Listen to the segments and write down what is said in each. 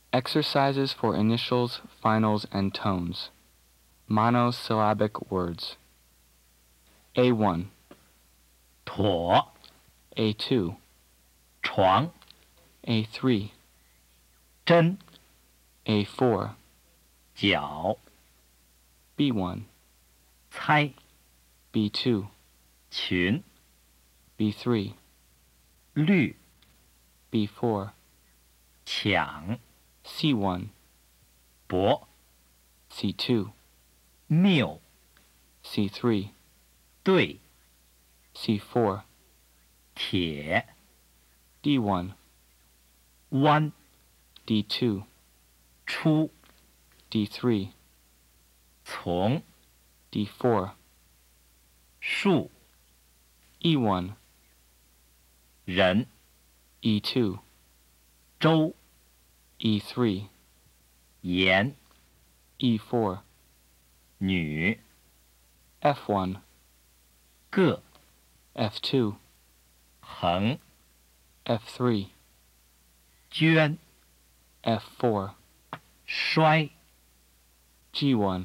Exercises for initials, finals, and tones. Monosyllabic words. A1, 妥 A2, 床 A3, 针 A4, 脚 B1, 猜 B2, 群 B3, 绿 B4, 抢 C1, 博 C2, 谬 C3, 对 C4, 铁 D1, 弯 D2, 出 D3, 从 D4, 树 E1, 人 E2, 周 E3, 盐 E4, 女 F1, 个 F2, 横 F3, 捐 F4, 衰 G1,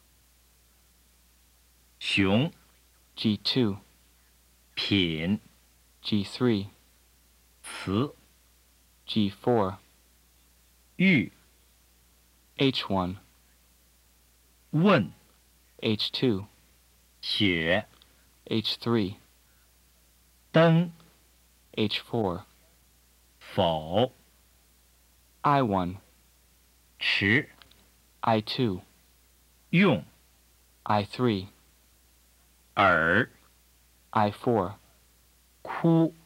熊 G2, 品 G3, 词 G4, 玉 H1, 问 H2, 雪 H3, 灯 H4, 否 I1, 迟 I2, 用 I3, 耳 I4, 哭